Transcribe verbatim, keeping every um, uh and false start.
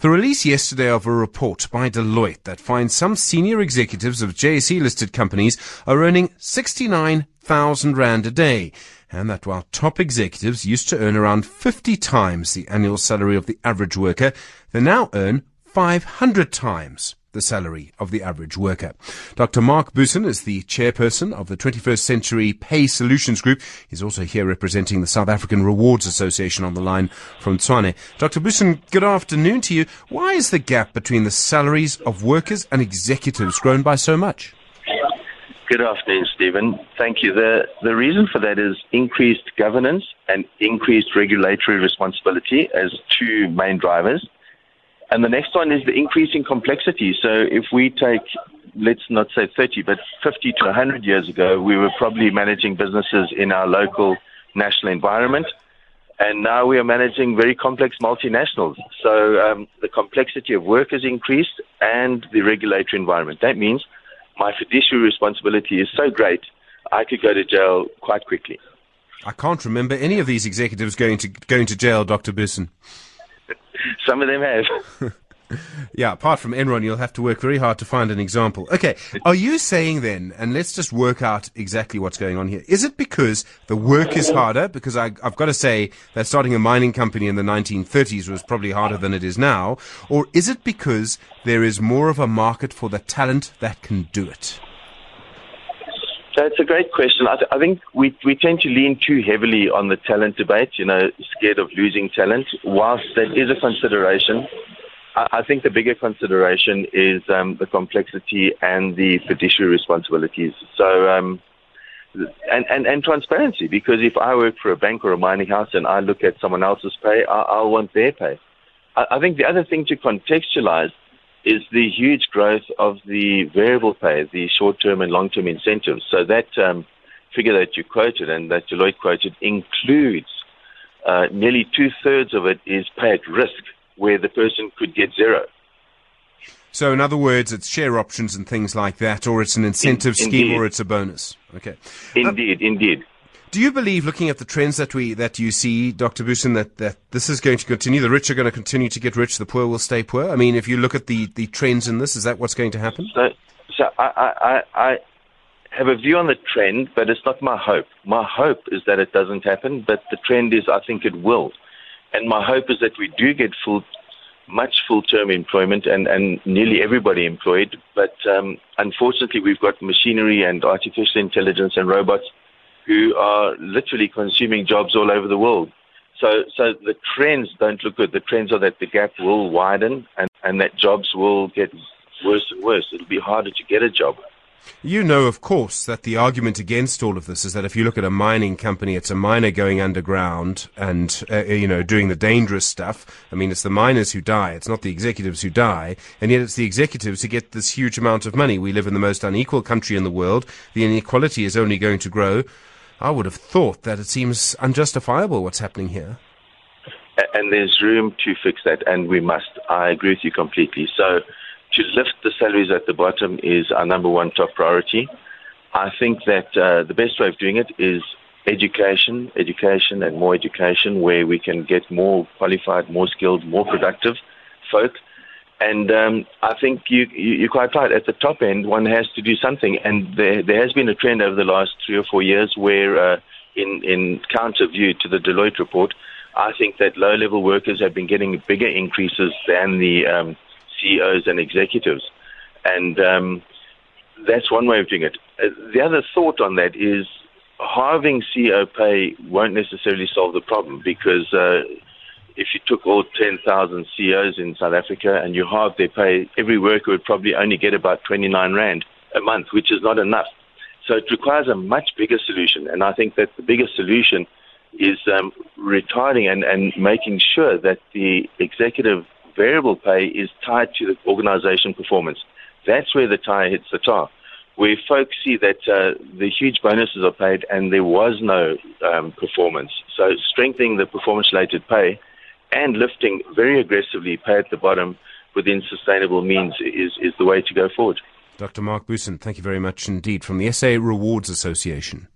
The release yesterday of a report by Deloitte that finds some senior executives of J S E-listed companies are earning sixty-nine thousand rand a day, and that while top executives used to earn around fifty times the annual salary of the average worker, they now earn five hundred times the salary of the average worker. Doctor Mark Bussen is the chairperson of the twenty-first Century Pay Solutions Group. He's also here representing the South African Rewards Association on the line from Tshwane. Doctor Bussen, good afternoon to you. Why is the gap between the salaries of workers and executives grown by so much? Good afternoon, Stephen. Thank you. The, the reason for that is increased governance and increased regulatory responsibility as two main drivers. And the next one is the increasing complexity. So if we take, let's not say thirty, but fifty to one hundred years ago, we were probably managing businesses in our local national environment. And now we are managing very complex multinationals. So um, the complexity of work has increased and the regulatory environment. That means my fiduciary responsibility is so great, I could go to jail quite quickly. I can't remember any of these executives going to going to jail, Doctor Bussen. Some of them have. Yeah, apart from Enron, you'll have to work very hard to find an example. Okay, are you saying then, and let's just work out exactly what's going on here, is it because the work is harder? Because I, I've got to say that starting a mining company in the nineteen thirties was probably harder than it is now. Or is it because there is more of a market for the talent that can do it? That's a great question. I, th- I think we we tend to lean too heavily on the talent debate, you know, scared of losing talent. Whilst that is a consideration, I, I think the bigger consideration is um, the complexity and the fiduciary responsibilities. So, um, and, and, and transparency, because if I work for a bank or a mining house and I look at someone else's pay, I, I'll want their pay. I, I think the other thing to contextualize is the huge growth of the variable pay, the short-term and long-term incentives. So that um, figure that you quoted and that Deloitte quoted includes uh, nearly two-thirds of it is pay at risk, where the person could get zero. So in other words, it's share options and things like that, or it's an incentive In, scheme, or it's a bonus. Okay. Indeed, uh, indeed. Do you believe, looking at the trends that we that you see, Doctor Bussen, that, that this is going to continue? The rich are going to continue to get rich, the poor will stay poor? I mean, if you look at the, the trends in this, is that what's going to happen? So, so I, I, I have a view on the trend, but it's not my hope. My hope is that it doesn't happen, but the trend is I think it will. And my hope is that we do get full, much full-term employment and, and nearly everybody employed. But um, unfortunately, we've got machinery and artificial intelligence and robots who are literally consuming jobs all over the world. So so the trends don't look good. The trends are that the gap will widen and, and that jobs will get worse and worse. It'll be harder to get a job. You know, of course, that the argument against all of this is that if you look at a mining company, it's a miner going underground and, uh, you know, doing the dangerous stuff. I mean, it's the miners who die. It's not the executives who die. And yet it's the executives who get this huge amount of money. We live in the most unequal country in the world. The inequality is only going to grow. I would have thought that it seems unjustifiable what's happening here. And there's room to fix that, and we must. I agree with you completely. So to lift the salaries at the bottom is our number one top priority. I think that uh, the best way of doing it is education, education and more education, where we can get more qualified, more skilled, more productive folk. And um, I think you, you, you're quite right. At the top end, one has to do something. And there, there has been a trend over the last three or four years where, uh, in, in counter view to the Deloitte report, I think that low-level workers have been getting bigger increases than the um, C E Os and executives. And um, that's one way of doing it. Uh, the other thought on that is halving C E O pay won't necessarily solve the problem, because uh, if you took all ten thousand C E Os in South Africa and you halved their pay, every worker would probably only get about twenty-nine rand a month, which is not enough. So it requires a much bigger solution. And I think that the bigger solution is um, retarding and, and making sure that the executive variable pay is tied to the organization performance. That's where the tie hits the tar, where folks see that uh, the huge bonuses are paid and there was no um, performance. So strengthening the performance-related pay and lifting very aggressively pay at the bottom within sustainable means is, is the way to go forward. Doctor Mark Bussen, thank you very much indeed, from the S A Rewards Association.